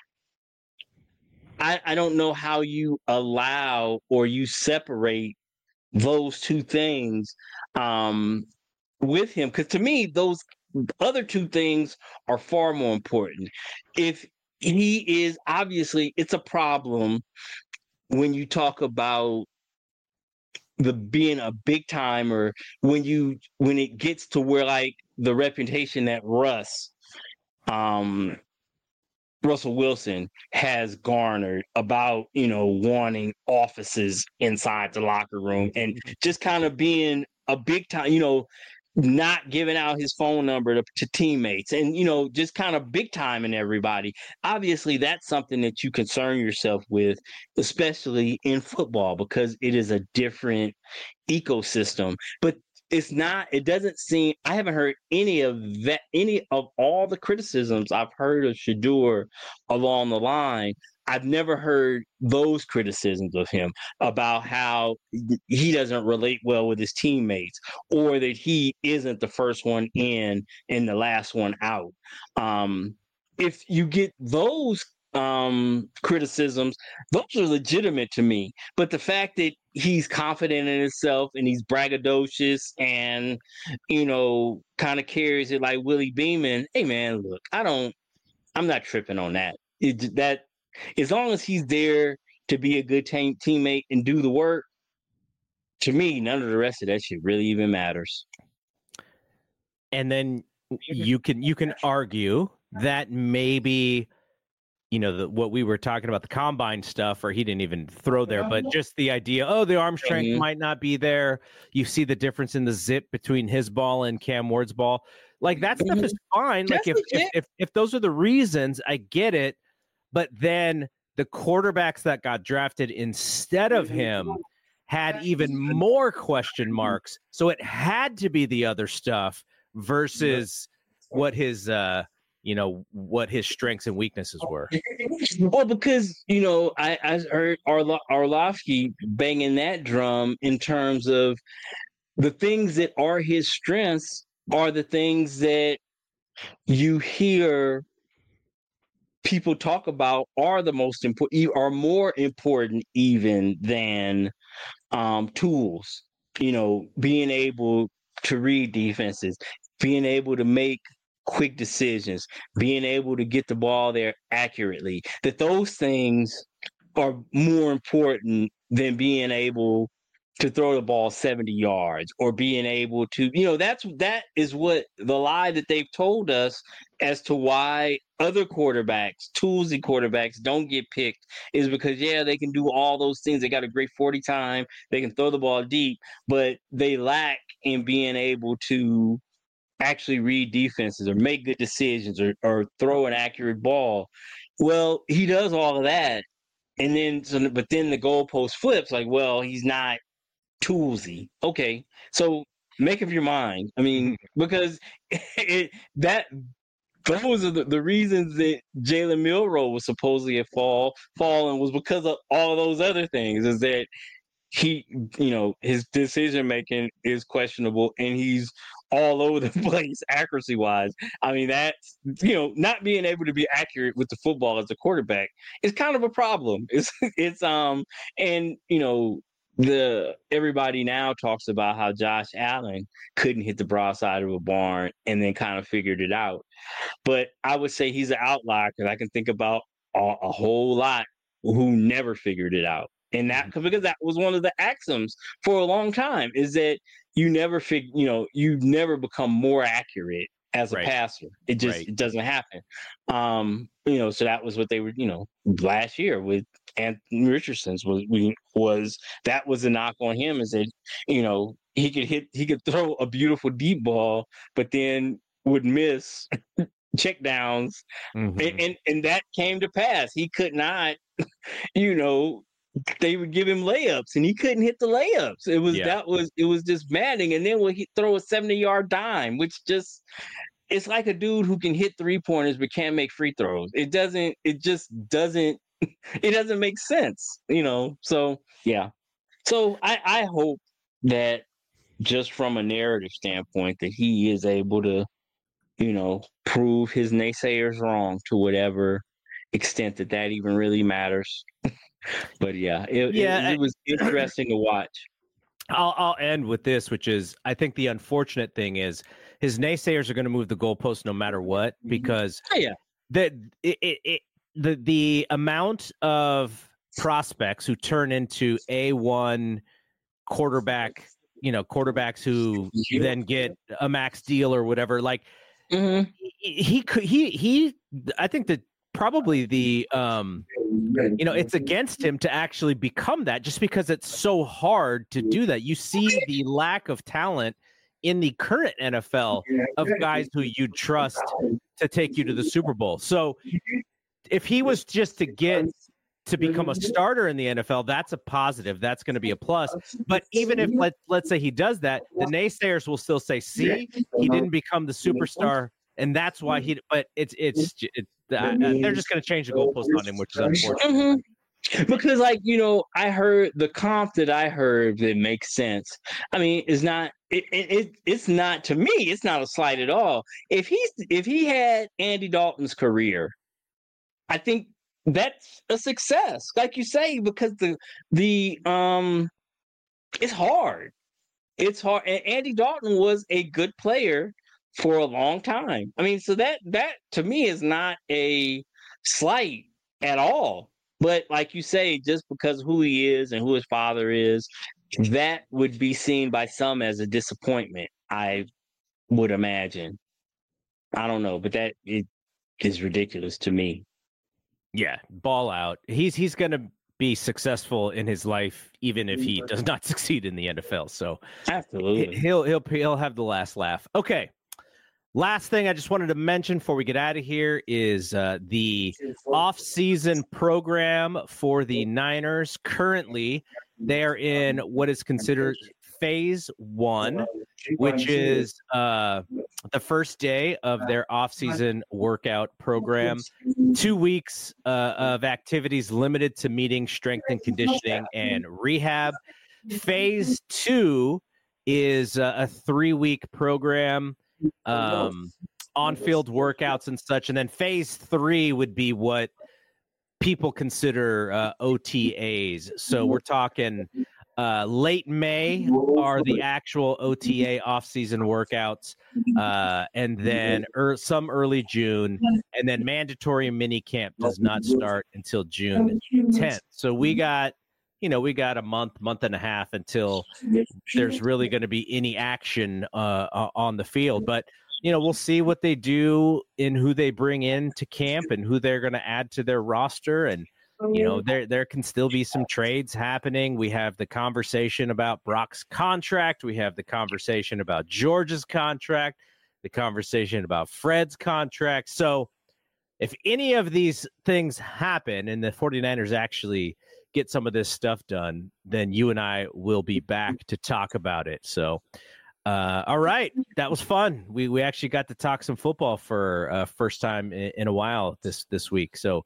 I don't know how you allow or you separate those two things with him, because to me, those other two things are far more important. If he is, obviously, it's a problem when you talk about being a big timer, when it gets to where like the reputation that Russell Wilson has garnered about, wanting offices inside the locker room and just kind of being a big time, not giving out his phone number to teammates and, just kind of big timing everybody. Obviously, that's something that you concern yourself with, especially in football, because it is a different ecosystem. But it doesn't seem, I haven't heard any of all the criticisms I've heard of Shedeur along the line. I've never heard those criticisms of him about how he doesn't relate well with his teammates, or that he isn't the first one in and the last one out. If you get those criticisms, those are legitimate to me. But the fact that he's confident in himself and he's braggadocious and, kind of carries it like Willie Beeman, hey man, look, I'm not tripping on that. That as long as he's there to be a good teammate and do the work, to me, none of the rest of that shit really even matters. And then you can argue that maybe, what we were talking about, the combine stuff, or he didn't even throw there, but just the idea, the arm strength might not be there. You see the difference in the zip between his ball and Cam Ward's ball. Like, that stuff is fine. Like, if those are the reasons, I get it. But then the quarterbacks that got drafted instead of him had even more question marks. So it had to be the other stuff versus what his what his strengths and weaknesses were. Well, because I heard Orlovsky banging that drum in terms of the things that are his strengths are the things that you hear people talk about are the most important, are more important even than tools. Being able to read defenses, being able to make quick decisions, being able to get the ball there accurately, that those things are more important than being able to throw the ball 70 yards or being able to, that is what the lie that they've told us as to why other quarterbacks, toolsy quarterbacks, don't get picked, is because, they can do all those things. They got a great 40 time. They can throw the ball deep, but they lack in being able to actually read defenses or make good decisions or throw an accurate ball. Well, he does all of that. And then, but then the goalpost flips like, well, he's not toolsy. Okay. So make up your mind. I mean, because those are the reasons that Jalen Milroe was supposedly at fallen was because of all those other things, is that he, his decision making is questionable and he's all over the place accuracy wise. I mean, that's, not being able to be accurate with the football as a quarterback is kind of a problem. Everybody now talks about how Josh Allen couldn't hit the broadside of a barn and then kind of figured it out. But I would say he's an outlier because I can think about a whole lot who never figured it out. And that, because that was one of the axioms for a long time, is that you never you never become more accurate as a passer. It just it doesn't happen. So that was what they were, last year with Anthony Richardson was that was a knock on him, is that, he could throw a beautiful deep ball, but then would miss check downs. And that came to pass. He could not, they would give him layups and he couldn't hit the layups. It was just maddening. And then when he throw a 70-yard dime, which just, it's like a dude who can hit 3-pointers but can't make free throws. It doesn't make sense, So yeah. So I hope that just from a narrative standpoint that he is able to, prove his naysayers wrong to whatever extent that even really matters. But it was interesting to watch. I'll end with this, which is, I think the unfortunate thing is his naysayers are going to move the goalpost no matter what, because the amount of prospects who turn into A1 quarterbacks who then get a max deal or whatever, like I think that probably the it's against him to actually become that, just because it's so hard to do that. You see the lack of talent in the current NFL of guys who you trust to take you to the Super Bowl. So if he was just to get to become a starter in the NFL, that's a positive. That's going to be a plus. But even if let's say he does that, the naysayers will still say, "See, he didn't become the superstar, and that's why he." But they're just going to change the goalpost on him, which is unfortunate. Mm-hmm. Because, like, you know, I heard the comp that I heard that makes sense. I mean, it's not. It's not, to me. It's not a slight at all. If he had Andy Dalton's career, I think that's a success, like you say, because the it's hard. It's hard, and Andy Dalton was a good player for a long time. I mean, so that to me is not a slight at all. But like you say, just because who he is and who his father is, that would be seen by some as a disappointment, I would imagine. I don't know, but that it is ridiculous to me. Yeah, ball out. He's going to be successful in his life, even if he does not succeed in the NFL. So absolutely, he'll have the last laugh. Okay. Last thing I just wanted to mention before we get out of here is the off-season program for the Niners. Currently, they're in what is considered phase 1, which is the first day of their off-season workout program. 2 weeks of activities limited to meeting, strength and conditioning, and rehab. Phase 2 is a 3-week program, on-field workouts and such. And then phase 3 would be what people consider OTAs. So we're talking late May are the actual OTA off-season workouts, and then some early June, and then mandatory mini camp does not start until June 10th. So we got a month and a half until there's really going to be any action on the field. But, you know, we'll see what they do and who they bring in to camp and who they're going to add to their roster. And, you know, there can still be some trades happening. We have the conversation about Brock's contract. We have the conversation about George's contract, the conversation about Fred's contract. So if any of these things happen and the 49ers actually get some of this stuff done, then you and I will be back to talk about it. So, all right, that was fun. We actually got to talk some football for first time in a while this week. So,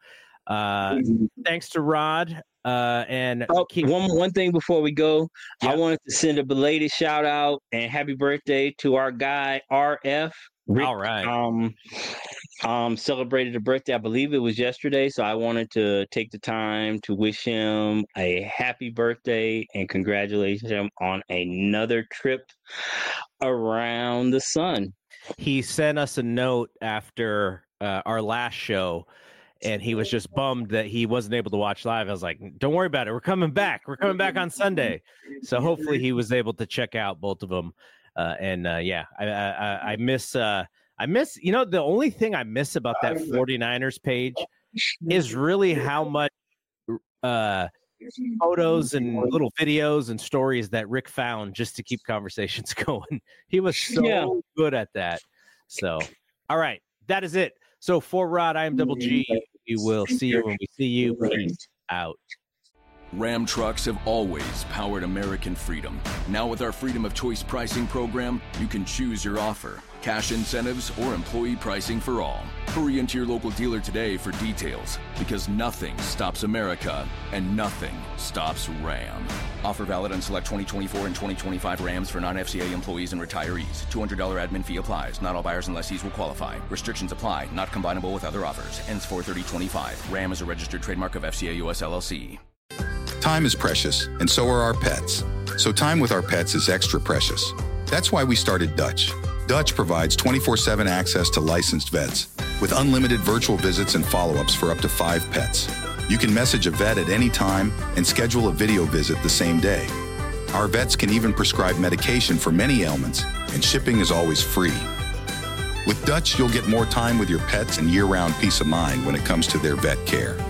thanks to Rod. And one thing before we go, I wanted to send a belated shout out and happy birthday to our guy RF. Rick, all right. Celebrated a birthday, I believe it was yesterday. So I wanted to take the time to wish him a happy birthday and congratulate him on another trip around the sun. He sent us a note after our last show, and he was just bummed that he wasn't able to watch live. I was like, don't worry about it. We're coming back. We're coming back on Sunday. So hopefully he was able to check out both of them. I miss, you know, the only thing I miss about that 49ers page is really how much photos and little videos and stories that Rick found just to keep conversations going. He was so good at that. So, all right, that is it. So for Rod, I am Double G. We will see you when we see you. Peace out. Ram trucks have always powered American freedom. Now with our Freedom of Choice pricing program, you can choose your offer, cash incentives, or employee pricing for all. Hurry into your local dealer today for details, because nothing stops America and nothing stops Ram. Offer valid on select 2024 and 2025 Rams for non-FCA employees and retirees. $200 admin fee applies. Not all buyers and lessees will qualify. Restrictions apply. Not combinable with other offers. Ends 4/30/25. Ram is a registered trademark of FCA US LLC. Time is precious, and so are our pets. So time with our pets is extra precious. That's why we started Dutch. Dutch provides 24/7 access to licensed vets with unlimited virtual visits and follow-ups for up to 5 pets. You can message a vet at any time and schedule a video visit the same day. Our vets can even prescribe medication for many ailments, and shipping is always free. With Dutch, you'll get more time with your pets and year-round peace of mind when it comes to their vet care.